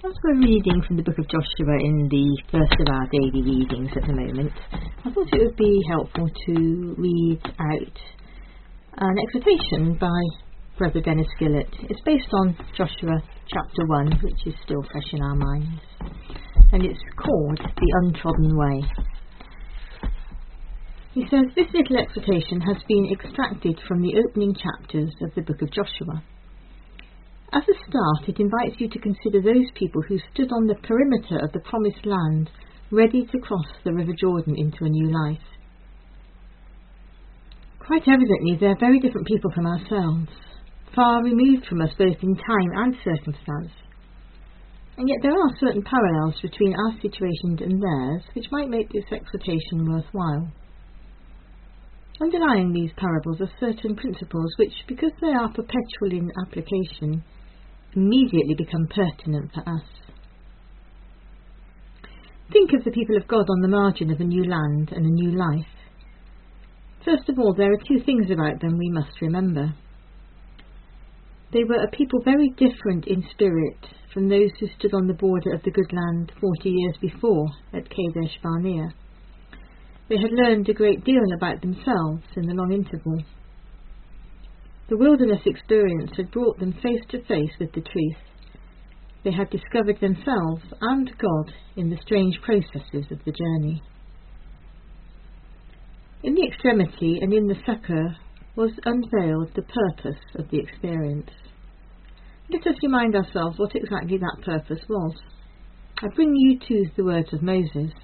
As we're reading from the book of Joshua in the first of our daily readings at the moment, I thought it would be helpful to read out an exhortation by Brother Dennis Gillett. It's based on Joshua chapter 1, which is still fresh in our minds, and it's called The Untrodden Way. He says, this little exhortation has been extracted from the opening chapters of the book of Joshua. As a start, it invites you to consider those people who stood on the perimeter of the promised land, ready to cross the River Jordan into a new life. Quite evidently, they are very different people from ourselves, far removed from us both in time and circumstance. And yet there are certain parallels between our situations and theirs, which might make this exhortation worthwhile. Underlying these parables are certain principles which, because they are perpetual in application, immediately become pertinent for us. Think of the people of God on the margin of a new land and a new life. First of all, there are two things about them we must remember. They were a people very different in spirit from those who stood on the border of the good land 40 years before at Kadesh Barnea. They had learned a great deal about themselves in the long interval. The wilderness experience had brought them face to face with the truth. They had discovered themselves and God in the strange processes of the journey. In the extremity and in the succour was unveiled the purpose of the experience. Let us remind ourselves what exactly that purpose was. I bring you to the words of Moses.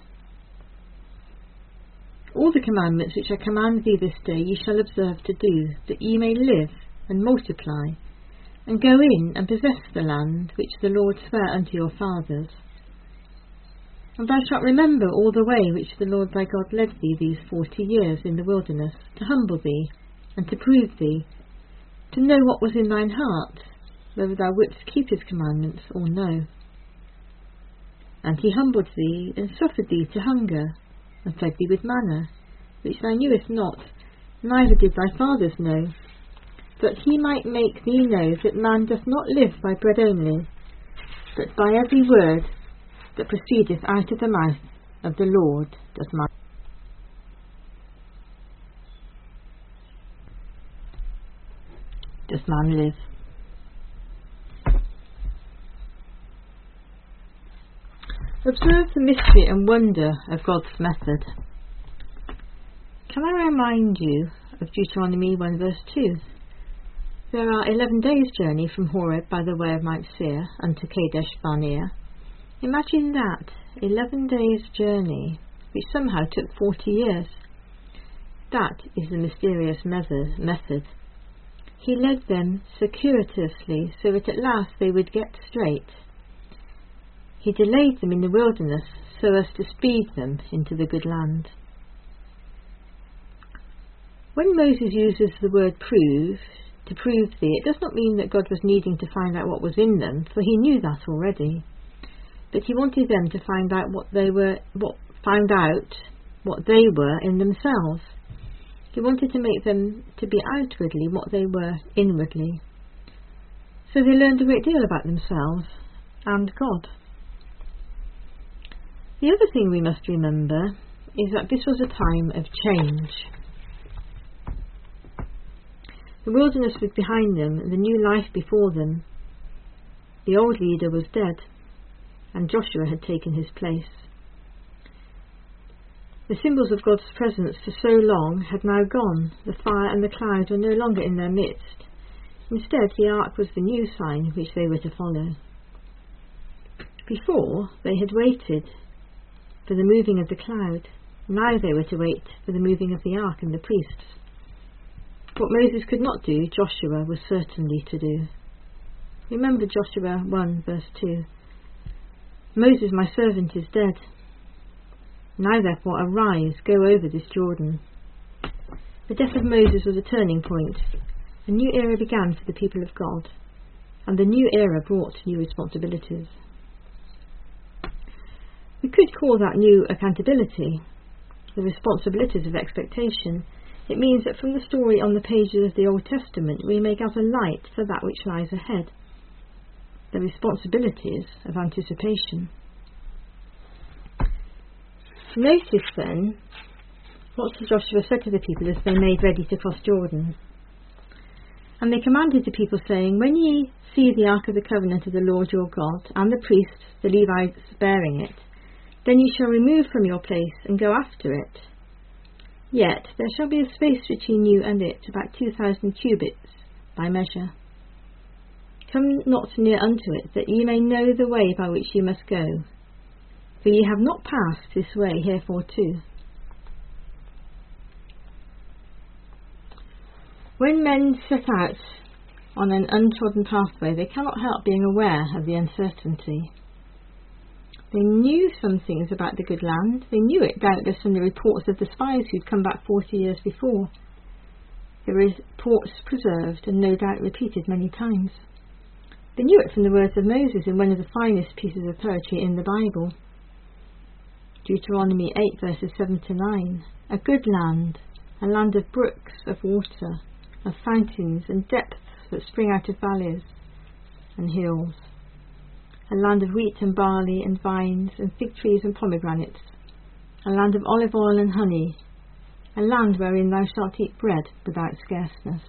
All the commandments which I command thee this day ye shall observe to do, that ye may live and multiply, and go in and possess the land which the Lord sware unto your fathers. And thou shalt remember all the way which the Lord thy God led thee these 40 years in the wilderness, to humble thee, and to prove thee, to know what was in thine heart, whether thou wouldst keep his commandments or no. And he humbled thee, and suffered thee to hunger, and fed thee with manna, which thou knewest not, neither did thy fathers know, that he might make thee know that man doth not live by bread only, but by every word that proceedeth out of the mouth of the Lord doth man live. Observe the mystery and wonder of God's method. Can I remind you of Deuteronomy 1 verse 2? There are 11 days' journey from Horeb by the way of Mount Seir unto Kadesh Barnea. Imagine that, 11 days' journey, which somehow took 40 years. That is the mysterious method. He led them circuitously so that at last they would get straight. He delayed them in the wilderness so as to speed them into the good land. When Moses uses the word prove, to prove thee, it does not mean that God was needing to find out what was in them, for he knew that already. But he wanted them to find out what they were in themselves. He wanted to make them to be outwardly what they were inwardly. So they learned a great deal about themselves and God. The other thing we must remember is that this was a time of change. The wilderness was behind them and the new life before them. The old leader was dead, and Joshua had taken his place. The symbols of God's presence for so long had now gone. The fire and the cloud were no longer in their midst. Instead, the ark was the new sign which they were to follow. Before, they had waited for the moving of the cloud. Now they were to wait for the moving of the ark and the priests. What Moses could not do, Joshua was certainly to do. Remember Joshua 1 verse 2. Moses, my servant, is dead. Now therefore arise, go over this Jordan. The death of Moses was a turning point. A new era began for the people of God, and the new era brought new responsibilities. We could call that new accountability, the responsibilities of expectation. It means that from the story on the pages of the Old Testament we may gather light for that which lies ahead. the responsibilities of anticipation. Notice then what Joshua said to the people as they made ready to cross Jordan. And they commanded the people, saying, When ye see the ark of the covenant of the Lord your God, and the priests, the Levites, bearing it, then ye shall remove from your place, and go after it. Yet there shall be a space between you and it, about 2,000 cubits by measure. Come not near unto it, that ye may know the way by which ye must go. For ye have not passed this way heretofore. When men set out on an untrodden pathway, they cannot help being aware of the uncertainty. They knew some things about the good land. They knew it doubtless from the reports of the spies who'd come back 40 years before. The reports preserved and no doubt repeated many times. They knew it from the words of Moses in one of the finest pieces of poetry in the Bible. Deuteronomy 8 verses 7 to 9. A good land, a land of brooks of water, of fountains and depths that spring out of valleys and hills. A land of wheat and barley and vines and fig trees and pomegranates. A land of olive oil and honey. A land wherein thou shalt eat bread without scarceness.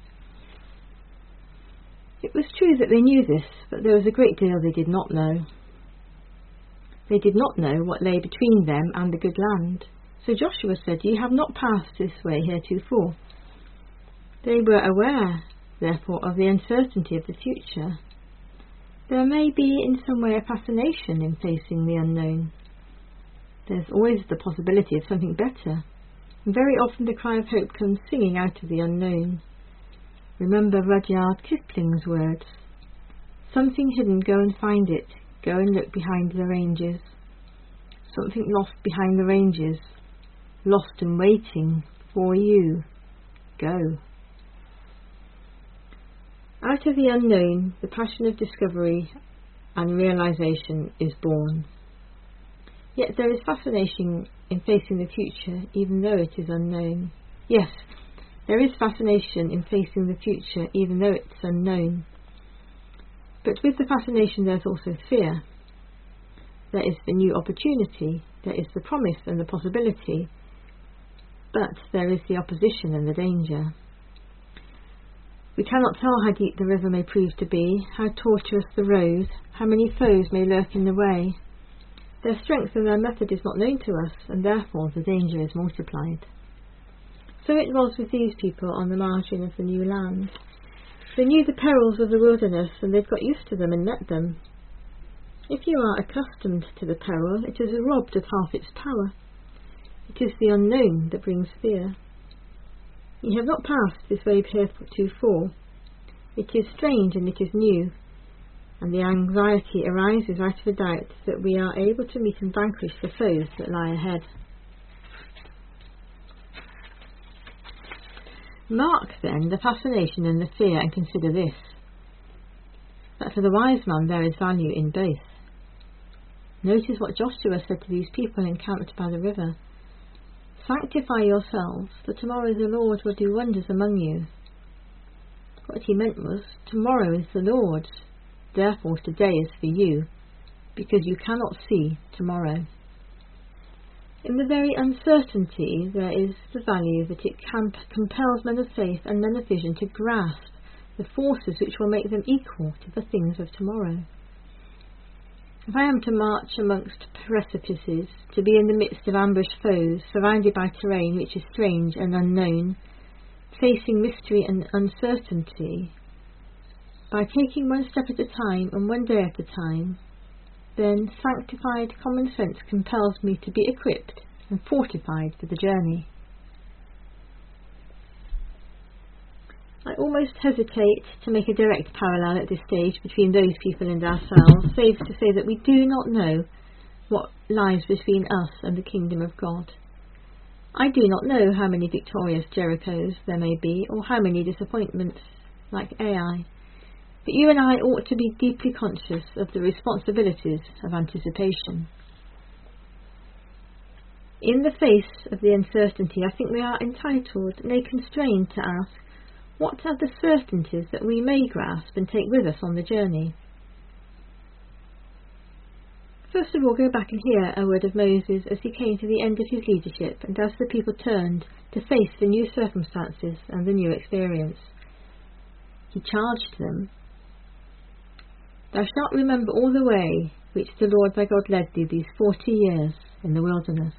It was true that they knew this, but there was a great deal they did not know. They did not know what lay between them and the good land. So Joshua said, Ye have not passed this way heretofore. They were aware, therefore, of the uncertainty of the future. There may be in some way a fascination in facing the unknown. There's always the possibility of something better, and very often the cry of hope comes singing out of the unknown. Remember Rudyard Kipling's words, Something hidden, go and find it, go and look behind the ranges. Something lost behind the ranges, lost and waiting for you, go. Out of the unknown, the passion of discovery and realization is born. Yet there is fascination in facing the future, even though it is unknown. Yes, there is fascination in facing the future, even though it's unknown. But with the fascination there's also fear. There is the new opportunity, there is the promise and the possibility, but there is the opposition and the danger. We cannot tell how deep the river may prove to be, how tortuous the road, how many foes may lurk in the way. Their strength and their method is not known to us, and therefore the danger is multiplied. So it was with these people on the margin of the new land. They knew the perils of the wilderness, and they'd got used to them and met them. If you are accustomed to the peril, it is robbed of half its power. It is the unknown that brings fear. Ye have not passed this way heretofore. It is strange and it is new, and the anxiety arises out of the doubt that we are able to meet and vanquish the foes that lie ahead. Mark then the fascination and the fear, and consider this, that for the wise man there is value in both. Notice what Joshua said to these people encamped by the river. Sanctify yourselves, for tomorrow the Lord will do wonders among you. What he meant was, tomorrow is the Lord's, therefore today is for you, because you cannot see tomorrow. In the very uncertainty there is the value that it compels men of faith and men of vision to grasp the forces which will make them equal to the things of tomorrow. If I am to march amongst precipices, to be in the midst of ambushed foes, surrounded by terrain which is strange and unknown, facing mystery and uncertainty, by taking one step at a time and one day at a time, then sanctified common sense compels me to be equipped and fortified for the journey. I almost hesitate to make a direct parallel at this stage between those people and ourselves, save to say that we do not know what lies between us and the kingdom of God. I do not know how many victorious Jerichos there may be, or how many disappointments like Ai, but you and I ought to be deeply conscious of the responsibilities of anticipation. In the face of the uncertainty, I think we are entitled, nay constrained, to ask, what are the certainties that we may grasp and take with us on the journey? First of all, go back and hear a word of Moses as he came to the end of his leadership and as the people turned to face the new circumstances and the new experience. He charged them, "Thou shalt remember all the way which the Lord thy God led thee these 40 years in the wilderness."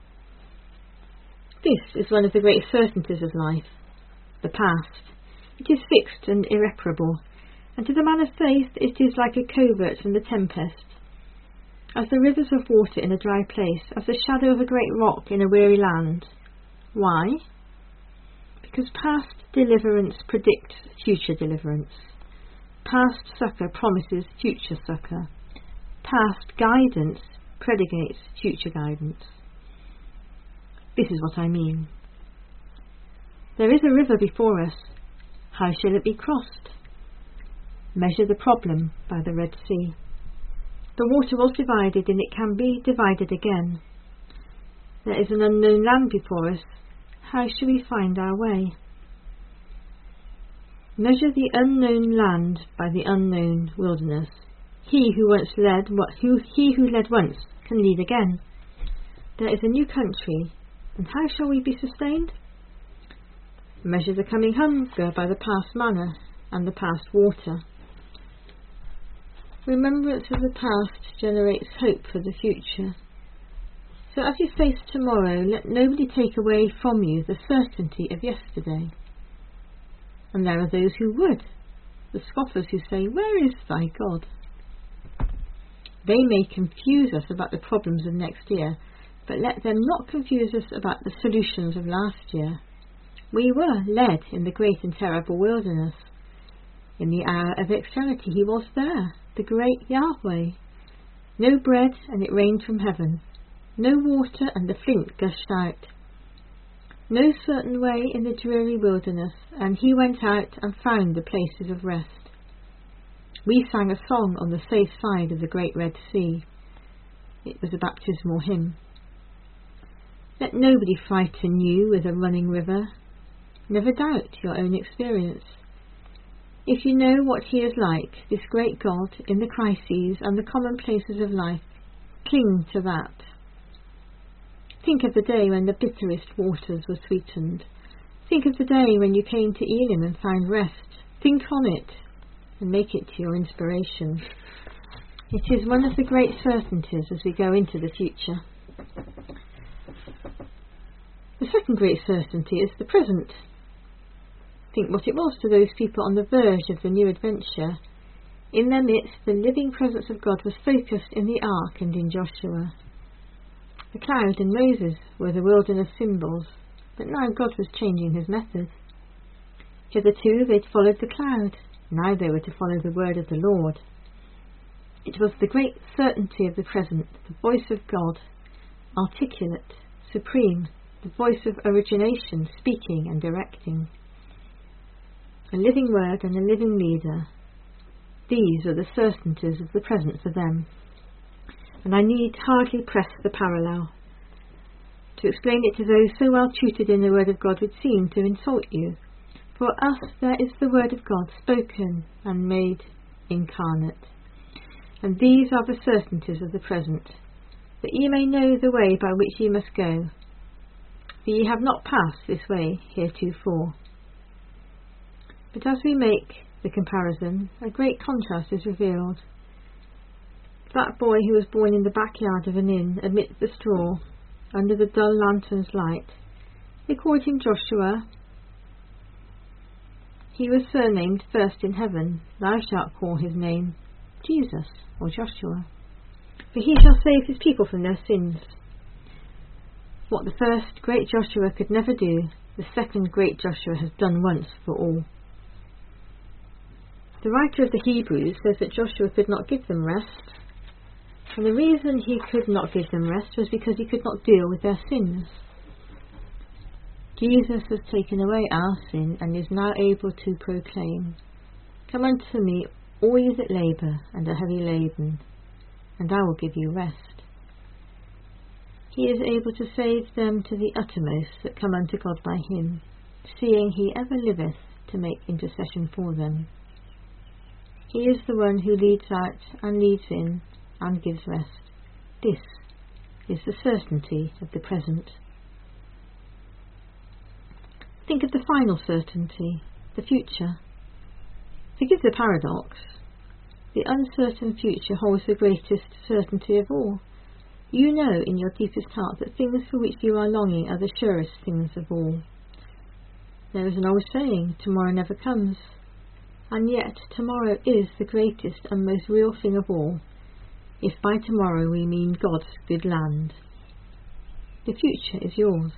This is one of the great certainties of life, the past. It is fixed and irreparable, and to the man of faith it is like a covert from the tempest. As the rivers of water in a dry place, as the shadow of a great rock in a weary land. Why? Because past deliverance predicts future deliverance. Past succour promises future succour. Past guidance predicates future guidance. This is what I mean. There is a river before us. How shall it be crossed? Measure the problem by the Red Sea. The water was divided and it can be divided again. There is an unknown land before us. How shall we find our way? Measure the unknown land by the unknown wilderness. He who led once can lead again. There is a new country, and how shall we be sustained? Measure the coming hunger by the past manna and the past water. Remembrance of the past generates hope for the future. So as you face tomorrow, let nobody take away from you the certainty of yesterday. And there are those who would, the scoffers who say, "Where is thy God?" They may confuse us about the problems of next year, but let them not confuse us about the solutions of last year. We were led in the great and terrible wilderness. In the hour of extremity he was there, the great Yahweh. No bread, and it rained from heaven. No water, and the flint gushed out. No certain way in the dreary wilderness, and he went out and found the places of rest. We sang a song on the safe side of the great Red Sea. It was a baptismal hymn. Let nobody frighten you with a running river. Never doubt your own experience. If you know what he is like, this great God, in the crises and the commonplaces of life, cling to that. Think of the day when the bitterest waters were sweetened. Think of the day when you came to Elim and found rest. Think on it and make it your inspiration. It is one of the great certainties as we go into the future. The second great certainty is the present. Think what it was to those people on the verge of the new adventure. In their midst, the living presence of God was focused in the ark and in Joshua. The cloud and Moses were the wilderness symbols, but now God was changing his method. Hitherto they'd followed the cloud, now they were to follow the word of the Lord. It was the great certainty of the present, the voice of God, articulate, supreme, the voice of origination, speaking and directing. A living word and a living leader. These are the certainties of the present for them. And I need hardly press the parallel. To explain it to those so well tutored in the word of God would seem to insult you. For us there is the word of God spoken and made incarnate. And these are the certainties of the present, that ye may know the way by which ye must go. For ye have not passed this way heretofore. But as we make the comparison, a great contrast is revealed. That boy who was born in the backyard of an inn, amidst the straw, under the dull lantern's light, they called him Joshua. He was surnamed first in heaven. Thou shalt call his name Jesus, or Joshua, for he shall save his people from their sins. What the first great Joshua could never do, the second great Joshua has done once for all. The writer of the Hebrews says that Joshua could not give them rest, and the reason he could not give them rest was because he could not deal with their sins. Jesus has taken away our sin and is now able to proclaim, "Come unto me, all ye that labour and are heavy laden, and I will give you rest." He is able to save them to the uttermost that come unto God by him, seeing he ever liveth to make intercession for them. He is the one who leads out and leads in and gives rest. This is the certainty of the present. Think of the final certainty, the future. Forgive the paradox. The uncertain future holds the greatest certainty of all. You know in your deepest heart that things for which you are longing are the surest things of all. There is an old saying, tomorrow never comes, and yet tomorrow is the greatest and most real thing of all, if by tomorrow we mean God's good land. The future is yours.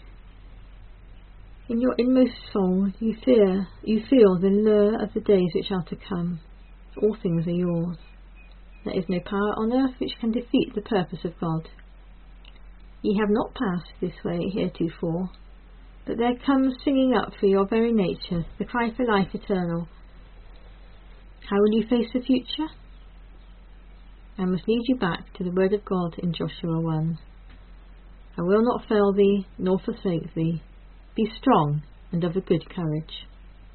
In your inmost soul you feel the lure of the days which are to come. All things are yours. There is no power on earth which can defeat the purpose of God. Ye have not passed this way heretofore, but there comes singing up for your very nature the cry for life eternal. How will you face the future? I must lead you back to the word of God in Joshua 1. I will not fail thee, nor forsake thee. Be strong and of a good courage.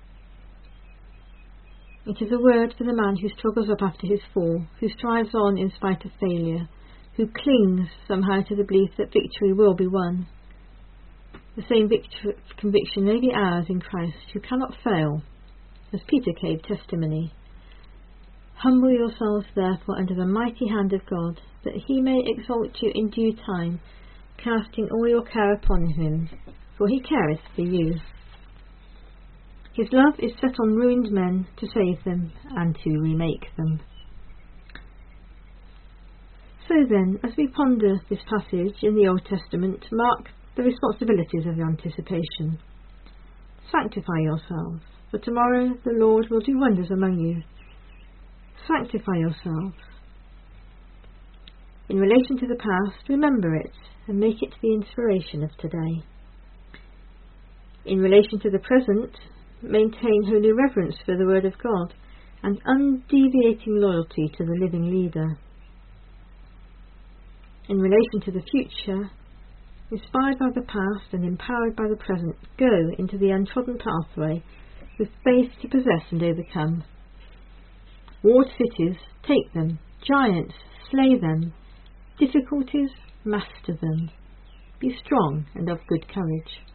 It is a word for the man who struggles up after his fall, who strives on in spite of failure, who clings somehow to the belief that victory will be won. The same conviction may be ours in Christ, who cannot fail, as Peter gave testimony. Humble yourselves therefore under the mighty hand of God, that he may exalt you in due time, casting all your care upon him, for he careth for you. His love is set on ruined men to save them and to remake them. So then, as we ponder this passage in the Old Testament, mark the responsibilities of anticipation. Sanctify yourselves, for tomorrow the Lord will do wonders among you. Sanctify yourselves. In relation to the past, remember it and make it the inspiration of today. In relation to the present, maintain holy reverence for the Word of God and undeviating loyalty to the living leader. In relation to the future, inspired by the past and empowered by the present, go into the untrodden pathway with faith to possess and overcome. Walled cities, take them. Giants, slay them. Difficulties, master them. Be strong and of good courage.